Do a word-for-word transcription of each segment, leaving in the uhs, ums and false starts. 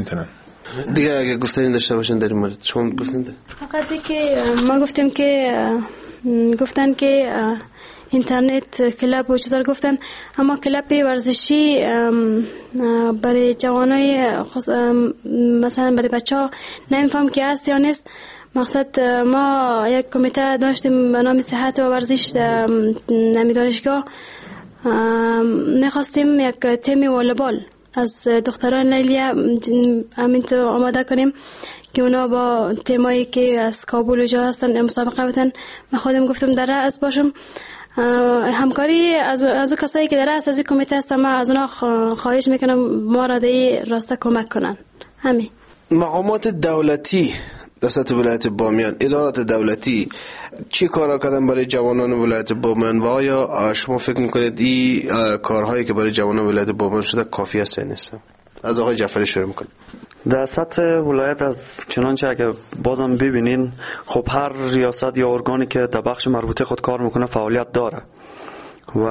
میتونن. دیگه اگه گفتنی داشته باشن در این مورد شما گفتین؟ فقط که ما گفتیم که گفتن که اینترنت کلاب و چیزا گفتن، اما کلاب ورزشی برای جوانای مثلا برای بچه‌ها نمیفهم که هست یا نیست. مقصد ما یک کمیته داشتیم به نام صحت و ورزش نمی دانشگاه، میخواستیم یک تیم والیبال از دختران لیلیه همین تو آماده کنیم که اونا با تیمایی که از کابل و جا هستن مسابقه بتن. من خودم گفتم در رأس باشم، همکاری از از کسایی که در رأس از این کمیته هستن ما از اونا خواهش میکنم ما را در راسته کمک کنن. همین مقامات دولتی در سطح ولایت بامیان، ادارات دولتی چی کارا کردن برای جوانان ولایت بامیان و آیا شما فکر میکنید این کارهایی که برای جوانان ولایت بامیان شده کافی است یا نیست؟ از آقای جعفری شروع میکنیم. در سطح ولایت از چنانچه اگه بازم ببینین خب هر ریاست یا ارگانی که در بخش مربوطه خود کار میکنه فعالیت داره و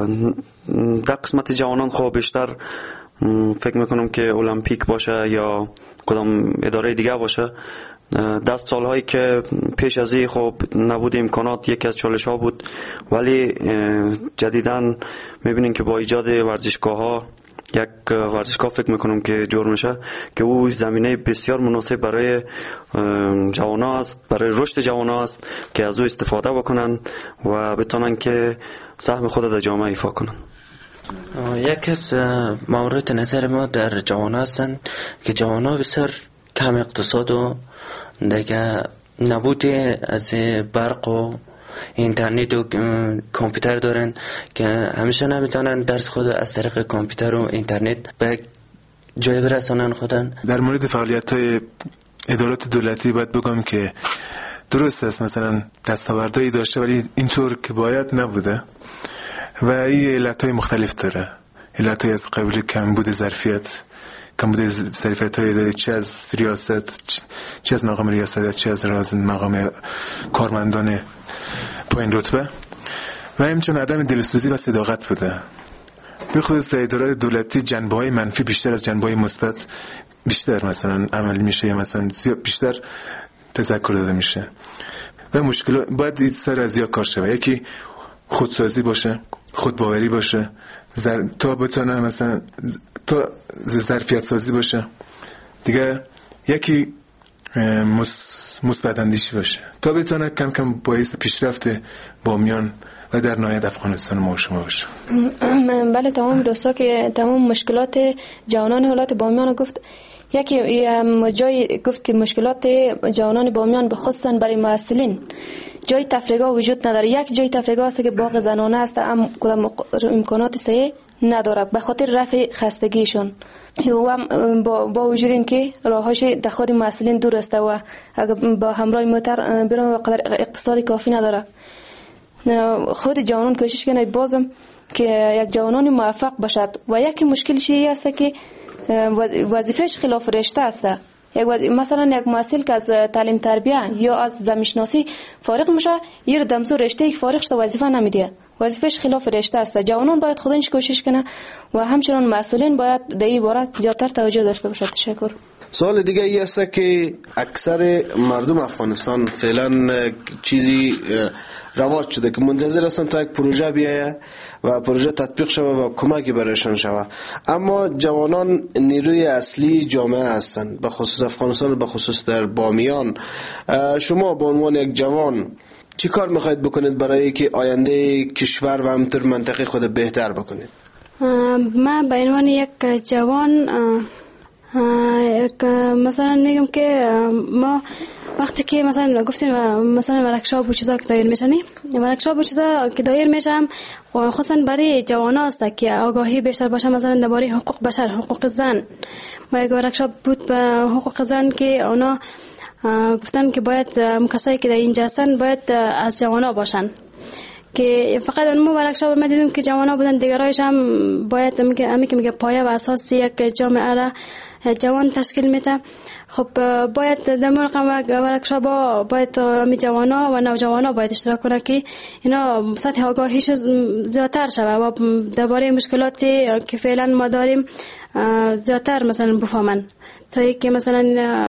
در قسمت جوانان خب بیشتر فکر میکنم که المپیک باشه یا کدام اداره دیگه باشه. دست سالهایی که پیش از این خب نبود امکانات یکی از چالش ها بود، ولی جدیداً میبینیم که با ایجاد ورزشگاه ها یک ورزشگاه فکر میکنم که جور میشه که او زمینه بسیار مناسب برای جوانان است، برای رشد جوانان است که از او استفاده بکنن و بتونن که سهم خود در جامعه ایفا کنن. یک از مورد نظر ما در جوانان هستند که جوانان بسیار کم اقتصاد و دیگه نبود از برق و اینترنت و کامپیوتر دارن که همیشه نمیتونن درس خود از طریق کامپیوتر و اینترنت به جای برسانن خودن. در مورد فعالیت‌های ادارات دولتی باید بگم که درست است مثلا دستاوردهایی داشته ولی اینطور که باید نبوده و این علتهای مختلف داره. علتهای از قبیل کمبود ظرفیت، کمبود ظرفیت‌های اداری، چه از ریاست چه از مقام ریاست چه از راز مقام کارمندان پایین رتبه و همچنین عدم دلسوزی و صداقت بوده. به خصوص در ادارات دولتی جنبه‌های منفی بیشتر از جنبه‌های مثبت بیشتر مثلا عمل میشه یا مثلا بیشتر تذکر داده میشه و مشکل باید سر از یا کار شه. یکی خودسازی باشه، خودباوری باشه، زر... تا بتونه مثلا تا ظرفیت سازی باشه. دیگه یکی مثبت اندیشی باشه تا بتونه کم کم باعث پیشرفت بامیان و در نهایت افغانستان ما شما باشه. بله تمام دوستا که تمام مشکلات جوانان ولایت بامیان گفت. یکی جای گفت که مشکلات جوانان بامیان بخصوصا برای معسلین جای تفریحگاه وجود نداره. یک جای تفریحگاه است که باغ زنانه است، هم کدام امکانات صحیح نداره به خاطر رفع خستگیشون و با, با وجود این که راهاش در خود معسلین دور است و اگر با همراه موتر برام قدر اقتصادی کافی نداره. خود جوانان کوشش کنه بازم که یک جوانان موفق باشد و یک مشکلش این است که وظیفهش خلاف رشته است. یک مثلا یک محصل که از تعلیم تربیه یا از زمینشناسی فارغ میشه یه دمزو رشته یک فارغ شده وظیفه نمیده، وظیفهش خلاف رشته است. جوانان باید خودش کوشش کنه و همچنین مسئولین باید در این باره زیادتر توجه داشته باشند. تشکر. سوال دیگه ای است که اکثر مردم افغانستان فعلا چیزی رواج شده که منتظر هستن تا یک پروژه بیایه و پروژه تطبیق شوه و کمکی برایشان شوه، اما جوانان نیروی اصلی جامعه هستند، به خصوص افغانستان و به خصوص در بامیان. شما به عنوان یک جوان چی کار میخواید بکنید برای که آینده کشور و همینطور منطقه خود بهتر بکنید؟ من به عنوان یک جوان مثلا میگم که ما وقتی که مثلا گفتیم مثلا ورکشاپ و چیزا که دایر میشنی ورکشاپ و چیزا که دایر میشم خصوصا برای جوانا است که آگاهی بیشتر باشه، مثلا درباره حقوق بشر، حقوق زن. ما یک ورکشاپ بود به حقوق زن که اونا گفتن که باید کسایی که در اینجا هستن باید از جوانا باشن، که فقط اون ورکشاپ ما دیدیم که جوانا بودن، دیگرایش هم باید امی که میگه پایه و اساس یک جامعه را جوان تشکیل میده. خب باید در مورد ورکشاپ باید می جوانا و نوجوانا باید اشتراک کنه که اینا سطح آگاهیش زیادتر شوه و درباره مشکلاتی که فعلا ما داریم زیادتر مثلا بفهمن. تا که مثلا